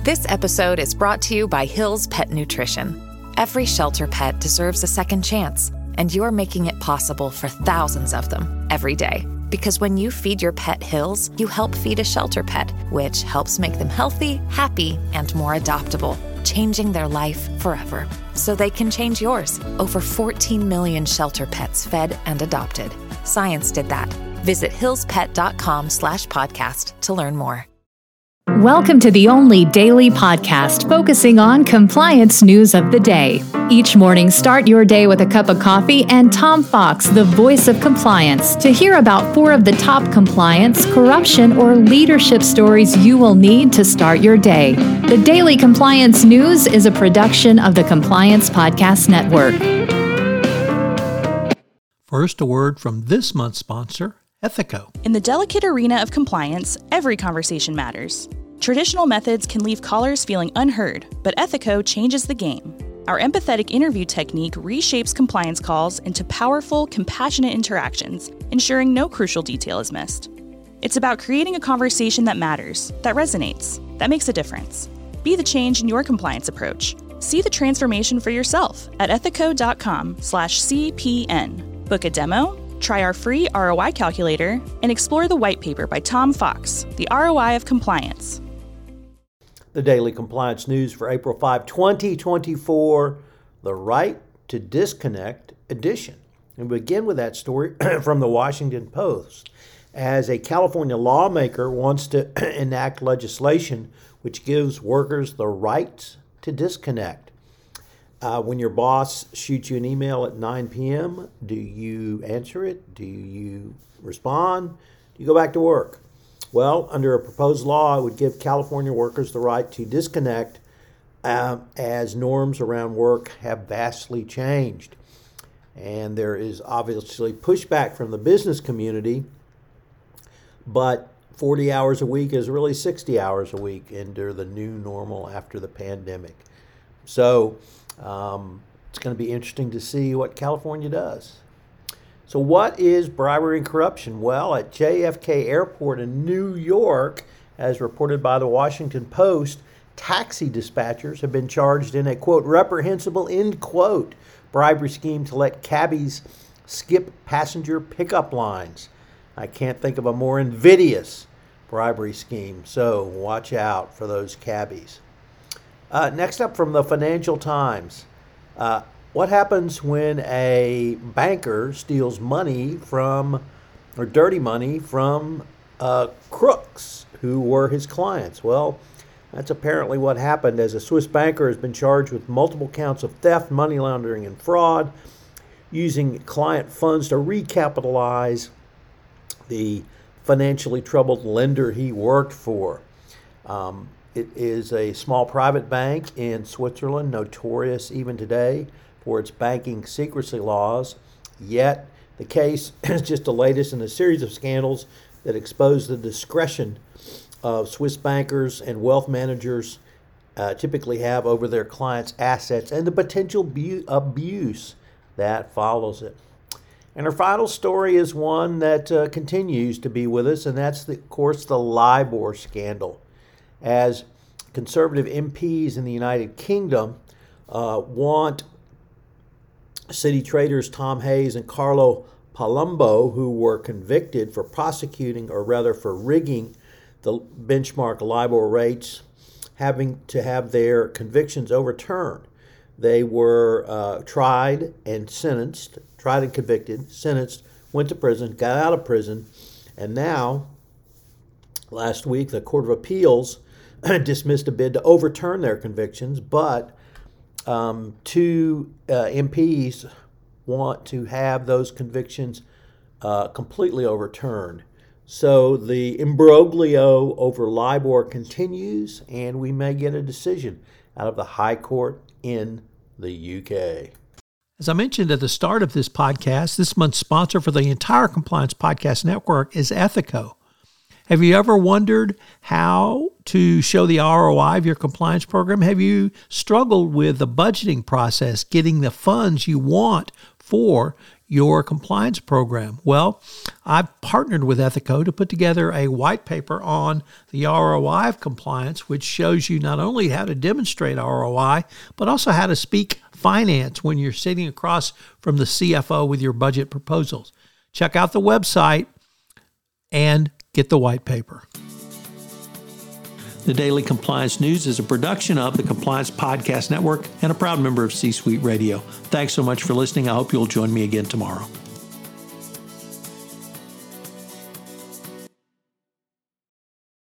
This episode is brought to you by Hill's Pet Nutrition. Every shelter pet deserves a second chance, and you're making it possible for thousands of them every day. Because when you feed your pet Hill's, you help feed a shelter pet, which helps make them healthy, happy, and more adoptable, changing their life forever. So they can change yours. Over 14 million shelter pets fed and adopted. Science did that. Visit hillspet.com/podcast to learn more. Welcome to the only daily podcast focusing on compliance news of the day. Each morning, start your day with a cup of coffee and Tom Fox, the voice of compliance, to hear about 4 of the top compliance, corruption, or leadership stories you will need to start your day. The Daily Compliance News is a production of the Compliance Podcast Network. First, a word from this month's sponsor, Ethico. In the delicate arena of compliance, every conversation matters. Traditional methods can leave callers feeling unheard, but Ethico changes the game. Our empathetic interview technique reshapes compliance calls into powerful, compassionate interactions, ensuring no crucial detail is missed. It's about creating a conversation that matters, that resonates, that makes a difference. Be the change in your compliance approach. See the transformation for yourself at ethico.com/CPN. Book a demo, try our free ROI calculator, and explore the white paper by Tom Fox, The ROI of Compliance. The Daily Compliance News for April 5, 2024, The Right to Disconnect edition. And we begin with that story from the Washington Post, as a California lawmaker wants to enact legislation which gives workers the right to disconnect. When your boss shoots you an email at 9 p.m., do you answer it? Do you respond? Do you go back to work? Well, under a proposed law, it would give California workers the right to disconnect as norms around work have vastly changed. And there is obviously pushback from the business community, but 40 hours a week is really 60 hours a week under the new normal after the pandemic. So it's going to be interesting to see what California does. So what is bribery and corruption? Well, at JFK Airport in New York, as reported by the Washington Post, taxi dispatchers have been charged in a, quote, reprehensible, end quote, bribery scheme to let cabbies skip passenger pickup lines. I can't think of a more invidious bribery scheme, so watch out for those cabbies. Next up from the Financial Times. What happens when a banker steals money from, or dirty money from, crooks who were his clients? Well, that's apparently what happened, as a Swiss banker has been charged with multiple counts of theft, money laundering, and fraud, using client funds to recapitalize the financially troubled lender he worked for. It is a small private bank in Switzerland, notorious even today for its banking secrecy laws. Yet the case is just the latest in a series of scandals that expose the discretion of Swiss bankers and wealth managers typically have over their clients' assets, and the potential abuse that follows it. And our final story is one that continues to be with us, and that's, of course, the LIBOR scandal. As conservative MPs in the United Kingdom want city traders Tom Hayes and Carlo Palumbo, who were convicted for prosecuting, or rather for rigging, the benchmark LIBOR rates, having to have their convictions overturned. They were tried and convicted, sentenced, went to prison, got out of prison, and now, last week, the Court of Appeals dismissed a bid to overturn their convictions, but 2 MPs want to have those convictions completely overturned. So the imbroglio over LIBOR continues, and we may get a decision out of the High Court in the UK. As I mentioned at the start of this podcast, this month's sponsor for the entire Compliance Podcast Network is Ethico. Have you ever wondered how to show the ROI of your compliance program? Have you struggled with the budgeting process, getting the funds you want for your compliance program? Well, I've partnered with Ethico to put together a white paper on the ROI of compliance, which shows you not only how to demonstrate ROI, but also how to speak finance when you're sitting across from the CFO with your budget proposals. Check out the website and get the white paper. The Daily Compliance News is a production of the Compliance Podcast Network and a proud member of C-Suite Radio. Thanks so much for listening. I hope you'll join me again tomorrow.